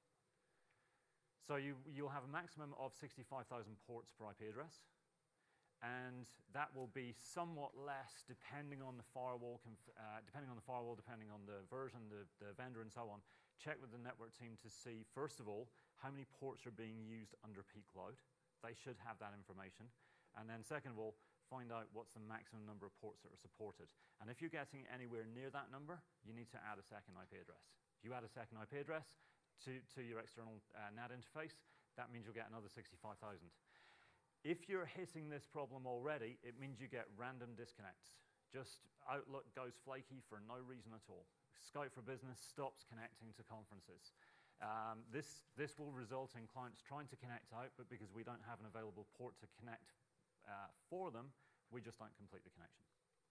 So you, you'll have a maximum of sixty-five thousand ports per I P address, and that will be somewhat less depending on the firewall, uh, depending on the firewall, depending on the version, the, the vendor, and so on. Check with the network team to see, first of all, how many ports are being used under peak load. They should have that information. And then second of all, find out what's the maximum number of ports that are supported. And if you're getting anywhere near that number, you need to add a second I P address. If you add a second I P address to, to your external uh, N A T interface, that means you'll get another sixty-five thousand. If you're hitting this problem already, it means you get random disconnects. Just Outlook goes flaky for no reason at all. Skype for Business stops connecting to conferences. Um, this, this will result in clients trying to connect out, but because we don't have an available port to connect uh, for them, we just don't complete the connection.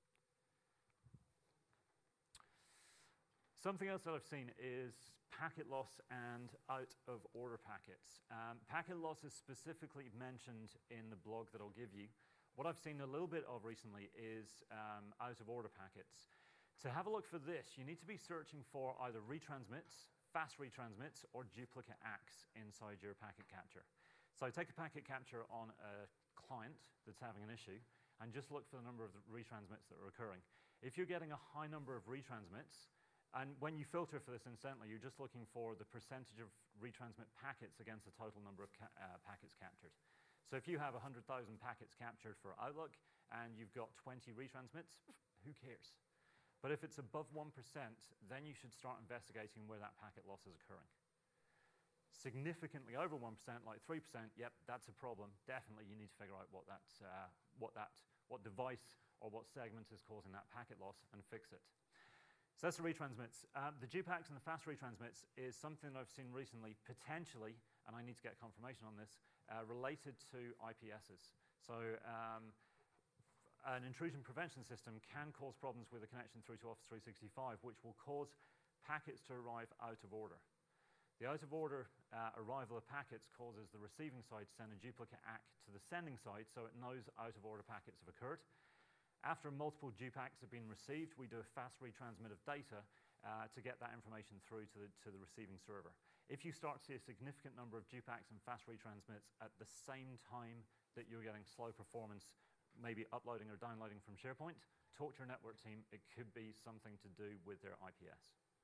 Something else that I've seen is packet loss and out-of-order packets. Um, packet loss is specifically mentioned in the blog that I'll give you. What I've seen a little bit of recently is um, out-of-order packets. To have a look for this, you need to be searching for either retransmits, fast retransmits, or duplicate A C Ks inside your packet capture. So take a packet capture on a client that's having an issue and just look for the number of retransmits that are occurring. If you're getting a high number of retransmits, and when you filter for this incidentally, you're just looking for the percentage of retransmit packets against the total number of ca uh, packets captured. So if you have one hundred thousand packets captured for Outlook and you've got twenty retransmits, who cares? But if it's above one percent, then you should start investigating where that packet loss is occurring. Significantly over one percent, like three percent, yep, that's a problem. Definitely you need to figure out what, that's, uh, what, that, what device or what segment is causing that packet loss and fix it. So that's the retransmits. Uh, the dupacs and the fast retransmits is something I've seen recently, potentially, and I need to get confirmation on this, uh, related to I P Ss. So um, an intrusion prevention system can cause problems with a connection through to Office three sixty-five, which will cause packets to arrive out of order. The out of order uh, arrival of packets causes the receiving side to send a duplicate A C K to the sending side so it knows out of order packets have occurred. After multiple dupacs have been received, we do a fast retransmit of data uh, to get that information through to the, to the receiving server. If you start to see a significant number of dupacs and fast retransmits at the same time that you're getting slow performance, maybe uploading or downloading from SharePoint, talk to your network team. It could be something to do with their I P S.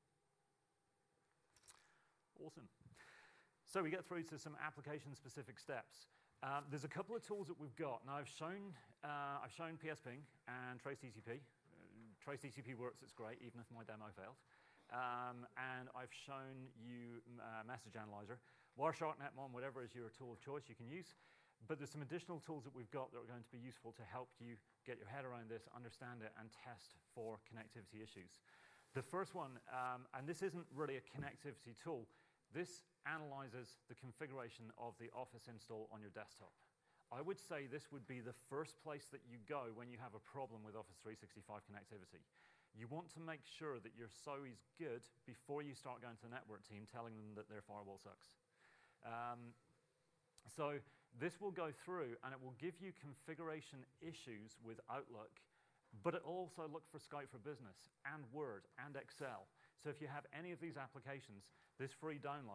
Awesome. So we get through to some application-specific steps. Um, there's a couple of tools that we've got. Now I've shown, uh, I've shown P S Ping and Trace D T P. Uh, Trace D T P works, it's great, even if my demo failed. Um, and I've shown you uh, Message Analyzer. Wireshark, Netmon, whatever is your tool of choice you can use. But there's some additional tools that we've got that are going to be useful to help you get your head around this, understand it, and test for connectivity issues. The first one, um, and this isn't really a connectivity tool, this analyzes the configuration of the Office install on your desktop. I would say this would be the first place that you go when you have a problem with Office three sixty-five connectivity. You want to make sure that your S O E is good before you start going to the network team telling them that their firewall sucks. Um, so this will go through and it will give you configuration issues with Outlook, but it will also look for Skype for Business and Word and Excel. So if you have any of these applications, this free download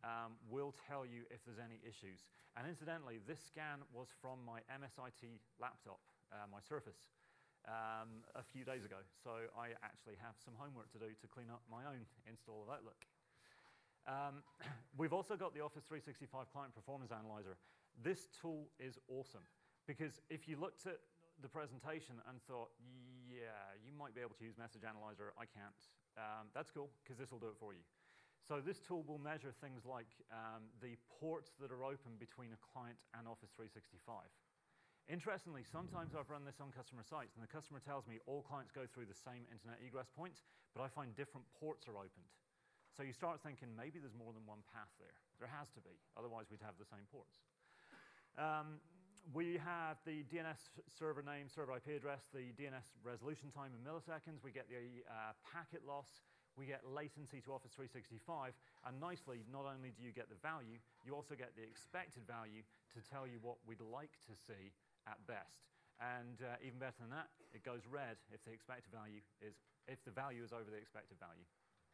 um, will tell you if there's any issues. And incidentally, this scan was from my M S I T laptop, uh, my Surface, um, a few days ago. So I actually have some homework to do to clean up my own install of Outlook. Um, we've also got the Office three sixty-five Client Performance Analyzer. This tool is awesome because if you looked at the presentation and thought, yeah, you might be able to use Message Analyzer, I can't, um, that's cool because this will do it for you. So this tool will measure things like um, the ports that are open between a client and Office three sixty-five. Interestingly, sometimes I've run this on customer sites and the customer tells me all clients go through the same internet egress point, but I find different ports are opened. So you start thinking maybe there's more than one path there. There has to be, otherwise we'd have the same ports. Um, we have the D N S server name, server I P address, the D N S resolution time in milliseconds. We get the uh, packet loss. We get latency to Office three sixty-five. And nicely, not only do you get the value, you also get the expected value to tell you what we'd like to see at best. And uh, even better than that, it goes red if the expected value is, if the value is over the expected value.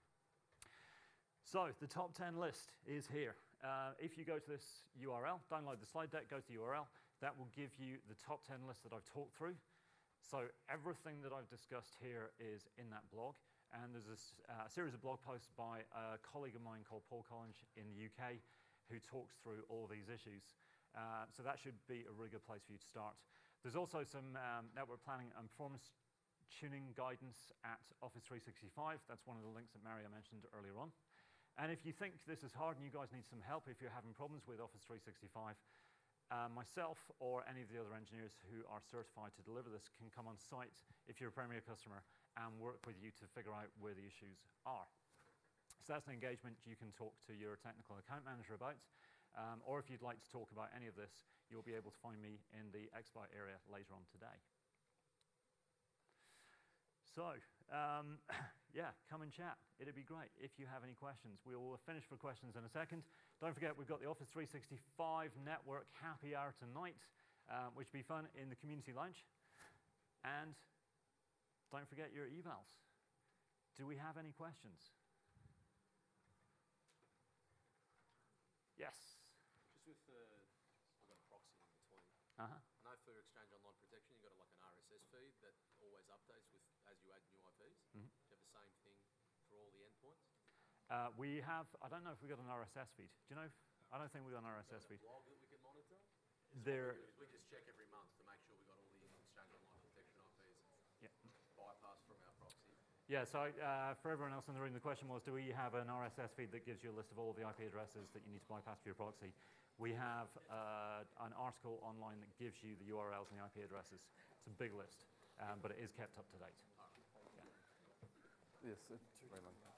So the top ten list is here. Uh, if you go to this U R L, download the slide deck, go to the U R L, that will give you the top ten list that I've talked through. So everything that I've discussed here is in that blog. And there's a uh, series of blog posts by a colleague of mine called Paul Collins in the U K who talks through all these issues. Uh, so that should be a really good place for you to start. There's also some um, network planning and performance tuning guidance at Office three sixty-five. That's one of the links that Mario mentioned earlier on. And if you think this is hard and you guys need some help, if you're having problems with Office three sixty-five, uh, myself or any of the other engineers who are certified to deliver this can come on site if you're a Premier customer and work with you to figure out where the issues are. So that's an engagement you can talk to your technical account manager about. Um, or if you'd like to talk about any of this, you'll be able to find me in the Expert area later on today. So, um, yeah, come and chat. It'd be great if you have any questions. We will finish for questions in a second. Don't forget, we've got the Office three sixty-five Network Happy Hour tonight, uh, which will be fun in the community lounge. And don't forget your evals. Do we have any questions? Yes. Just with the, I've got a proxy in between. Uh-huh. I know for Exchange Online Protection, you've got like an R S S feed that always updates with as you add new I Ps. Mm-hmm. Do you have the same thing for all the endpoints? Uh, we have, I don't know if we've got an R S S feed. Do you know? I don't think we've got an R S S feed. Blog that we can monitor? There. We just check every month to make sure we got all the Exchange Online Protection I Ps Yeah. bypassed from our proxy. Yeah, so uh, for everyone else in the room, the question was, do we have an R S S feed that gives you a list of all of the I P addresses that you need to bypass for your proxy? We have uh, an article online that gives you the U R Ls and the I P addresses. It's a big list, um, but it is kept up to date. Yes, uh, Raymond.